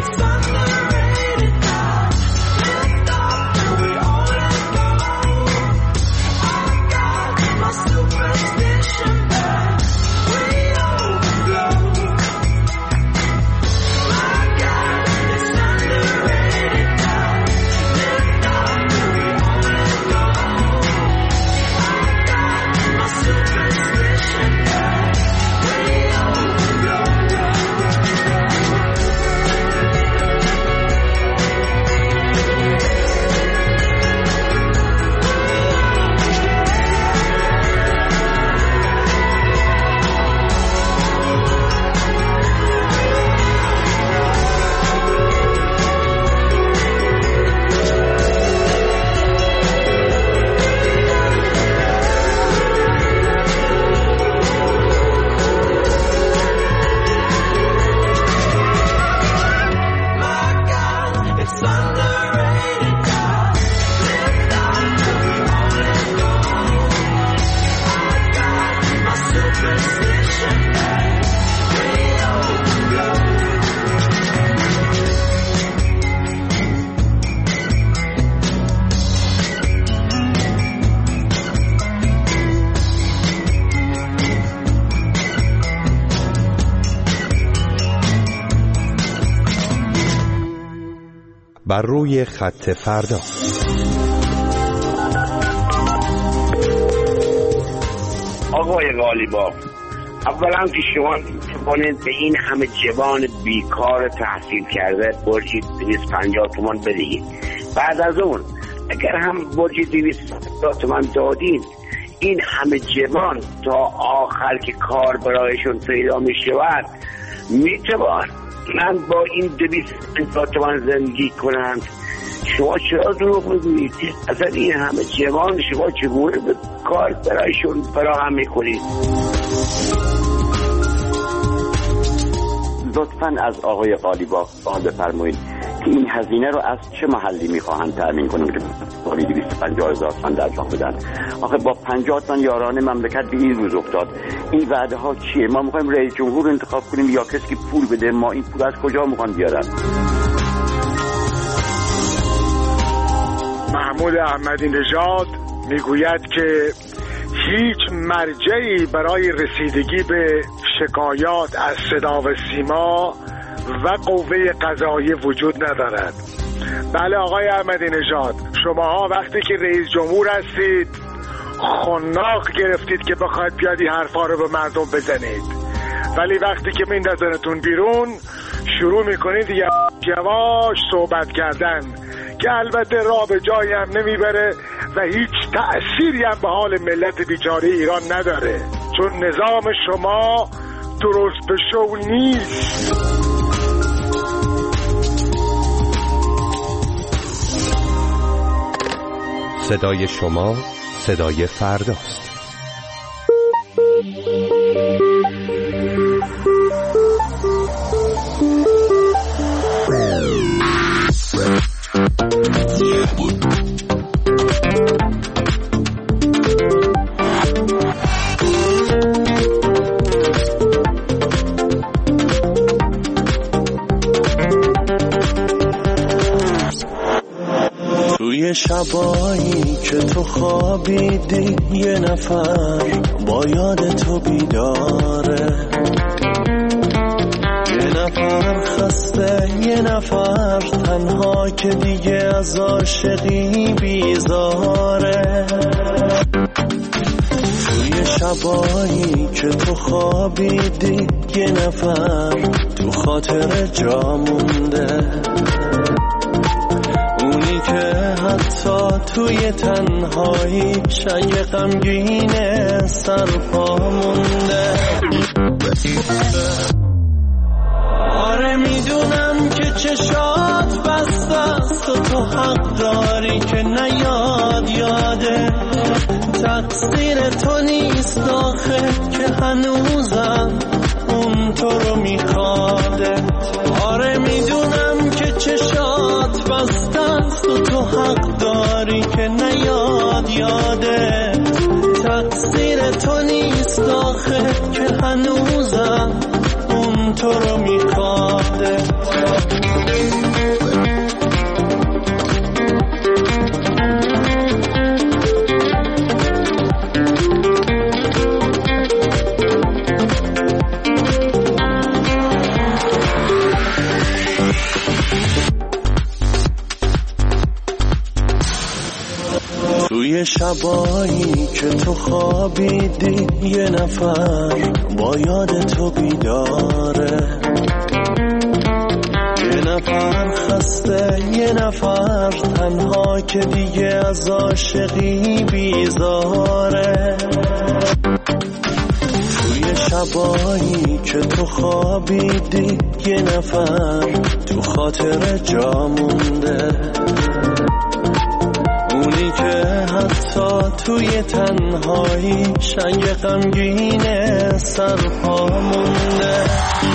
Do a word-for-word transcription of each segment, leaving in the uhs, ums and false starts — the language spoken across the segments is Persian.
بر روی خط فردا. آقای قالیباف، اولا که شما کنید به این همه جوان بیکار تحصیل کرده برجی دویست پنجاه تومان بدهید. بعد از اون اگر هم برجی دویست پنجاه تومان دادید، این همه جوان تا آخر که کار برایشون پیدا می شود میتوان من با این دویست پنجاه تومان زندگی کنند. شما چرا دروغ میگویید؟ اصلا این همه جوان شما چگونه به کار برایشون فراهم میکنید؟ لطفاً از آقای قالیباف سوال بفرمایید که این هزینه رو از چه محلی میخواهند تأمین کنند که سالی دویست و پنجاه هزار تومان درجا بدن؟ آخه با پنجاه تومان یاران مملکت به این روز افتاد. این وعده ها چیه؟ ما میخوایم رئیس جمهور انتخاب کنیم یا کسی که پول بده؟ ما این پول از کجا میخوان بیارن؟ محمود احمدی نژاد میگوید که هیچ مرجعی برای رسیدگی به شکایات از صدا و سیما و قوه قضاییه وجود ندارد. بله آقای احمدی نژاد، شماها وقتی که رئیس جمهور هستید خناق گرفتید که بخواید بیاد این حرفا رو به مردم بزنید، ولی وقتی که میندازنتون بیرون شروع میکنید یواش صحبت کردن که البته راه به جایی هم نمیبره و هیچ تأثیری هم به حال ملت بیچاره ایران نداره، چون نظام شما درست به شو نیست. صدای شما صدای فرداست. شبایی که تو خوابیدی یه نفر با یاد تو بیداره، یه نفر خسته یه نفر تنها که دیگه از عاشقی بیزاره. توی شبایی که تو خوابیدی یه نفر تو خاطر جا مونده، اونی که حتی توی تنهایی شای غمگینه سر پا مونده. آره میدونم که چشات بسته است و تو حق داری که نیاد یاده، تقصیر تو نیست آخه که هنوزم اون تو رو میخواده. آره میدونم که چشات بسته است و تو حق داری که نیاد یاده، تقصیر تو نیست آخه که هنوزم اون تو رو میخواده. توی شبایی که تو خوابیدی یه نفر با یاد تو بیداره، یه نفر خسته یه نفر تنها که دیگه از عاشقی بیزاره. توی شبایی که تو خوابیدی یه نفر تو خاطر جا مونده، اونی که حتی توی تنهایی شنگ غمگین سرپا مونده.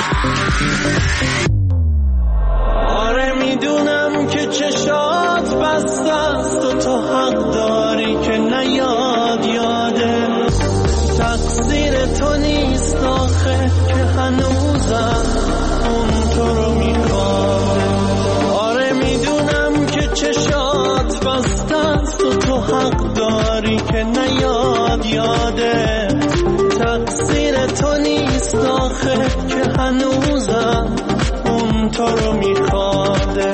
آره میدونم که چشات بسته است و تو حق داری که نیاد یاده، تقصیر تو نیست آخه که هنوزم اون تو رو میخواد. آره میدونم که چشات بسته است و تو حق داری که نیاد یاده، تقصیر تو نیست آخه که هنوزم اون تو رو میخواده.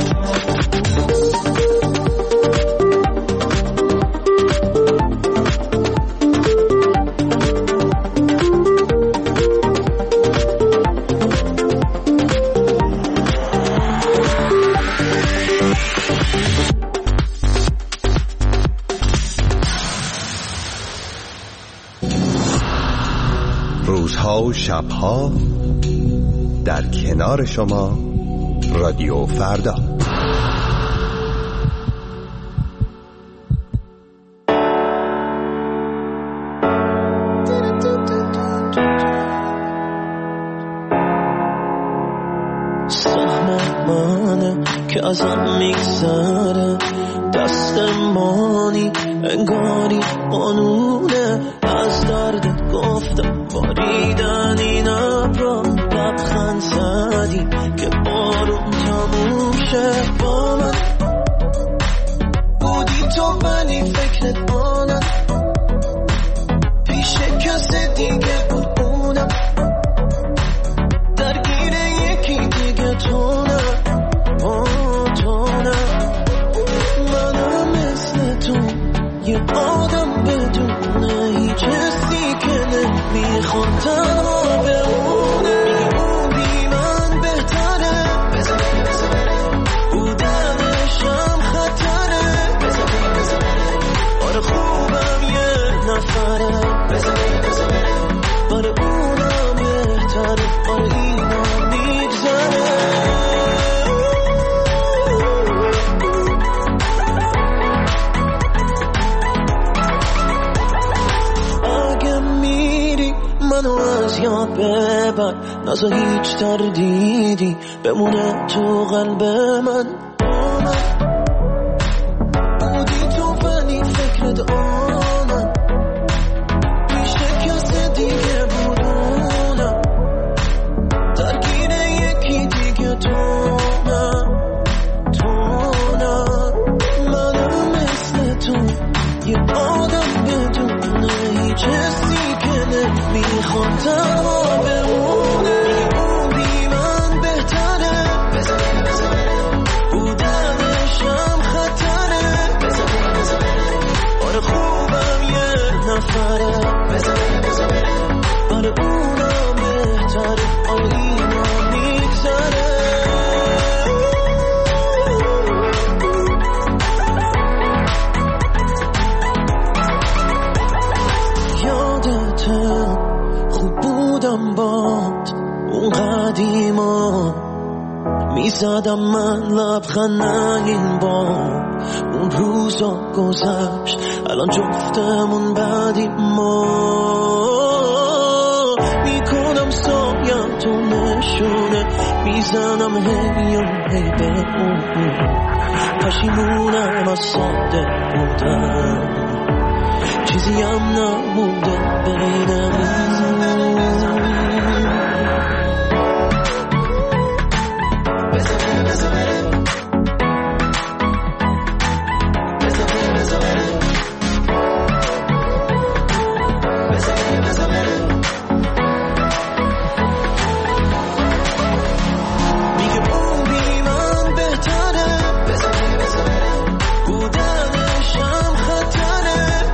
روزها و شبها در کنار شما رادیو فردا. سهم منه که ازم میگذره، دست مانی انگاری قانونه، از دردت گفتم باریدن این ابرا، لبخند زدی که بارون تموم شه. با من بودی تو ولی فکرت آنم، پیش کسی دیگه بود اونم، درگیر یکی دیگه تو نه، تو نه. منم مثل تو یه آدم بدونه هیچ حسی که نمیخواد تنها بمونه. میگه اون بی من بهتره، بودنشم خطره. آره خوبم یه نفره، آره اونم بهتره، آره اینا میگذره. منو از یاد ببر، نزا هیچ تردیدی بمونه تو قلب من. بودی تو ولی فکرت آنم، پیش کسی دیگه بودونم، درگیر یکی دیگه تو نه، تو نه. منم مثل تو یه آدم بدونه هیچ حسی میخوام تنها بمونه. اون بی من بهتره، بودنشم خطره. آره خوبم یه نفره، آره اونم بهتره، آره اینا میگذره. یادته خوب بودم باد اون قدیما، میزدم من لبخند این بار. اون روزا گذشت الان جفتمون بعدی ما، میکنم سایم تو نشونه، میزنم هی و هی به اون، پشیمونم از ساده بودم، چیزی هم نمونده بینمون. بودنشم خطره.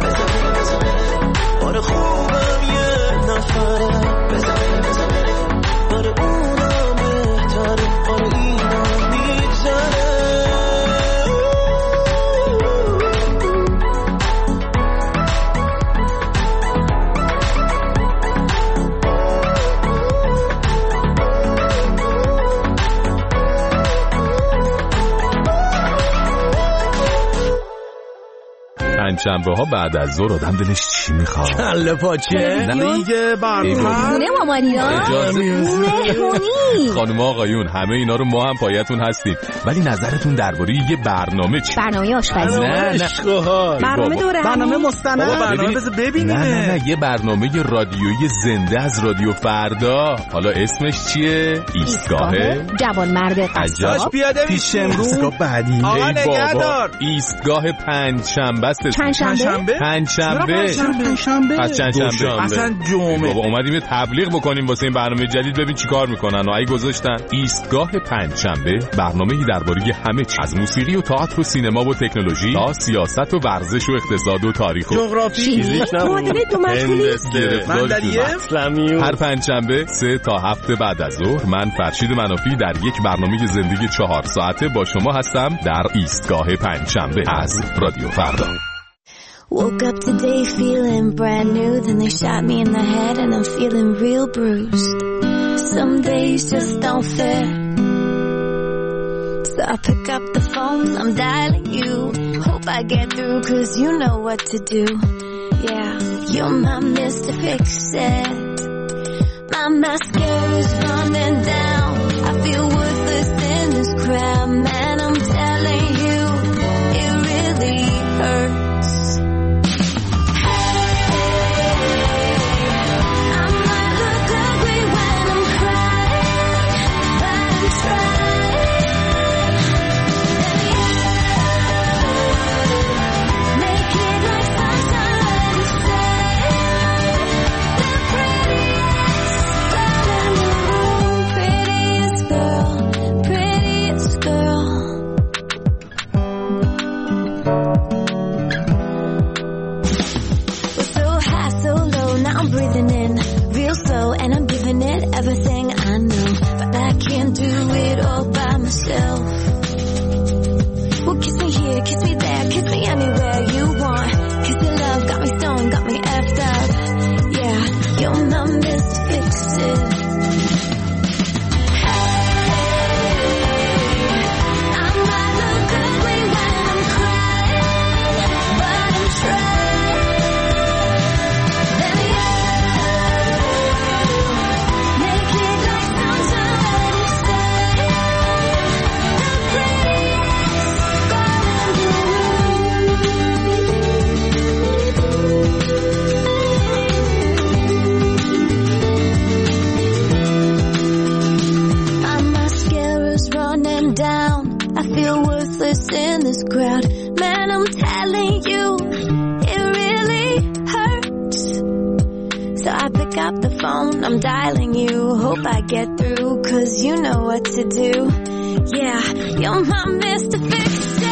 پنجشنبه ها بعد از ظهر آدم دلش چی میخواد؟ کله پاچه دیگه برنامه نه مامانینا مهمونی. خانم آقایون همه اینا رو ما هم پایتون هستیم، ولی نظرتون درباره یه برنامه چی؟ برنامه آشپزی. نه نه برنامه دوره برنامه مستند. برنامه بذار ببینیم. نه نه نه یه برنامه رادیویی زنده از رادیو فردا. حالا اسمش چیه؟ ایستگاه جوان مرد قصاب. پیاده پیش امروز بعدی. آقا نگهدار. ایستگاه پنجشنبه است. پنجشنبه؟ پنجشنبه. پنجشنبه. پس چندشنبه. اصلا جمعه. بابا اومدیم تبلیغ بکنیم واسه این برنامه جدید، ببین چیکار میکنن و ای گذاشتن ایستگاه پنجشنبه، برنامه‌ای درباره همه چیز از موسیقی و تئاتر و سینما و تکنولوژی تا سیاست و ورزش و اقتصاد و تاریخ و جغرافی، معادله دو مخیلی، مندلیه اسلامی. هر پنجشنبه سه تا هفت بعد از ظهر من فرشید منافی در یک برنامه زندگی چهار ساعته با شما هستم در ایستگاه پنجشنبه از رادیو فردا. Woke up today feeling brand new, then they shot me in the head and I'm feeling real bruised. Some days just don't fit, so I pick up the phone, I'm dialing you. Hope I get through cause you know what to do. Yeah, you're my Mister Fix-It. My mascara's running down, I feel worthless in this crowd. Man, I'm telling you, it really hurts. And I'm giving it everything I know, but I can't do it all by myself. Well, kiss me here, kiss me there, kiss me anywhere you want. Kiss your love, got me stoned, got me effed up. Yeah, you're my Mister Fix-It. In this crowd, man, I'm telling you, it really hurts. So I pick up the phone, I'm dialing you. Hope I get through, cause you know what to do. Yeah, you're my Mister Fix-It.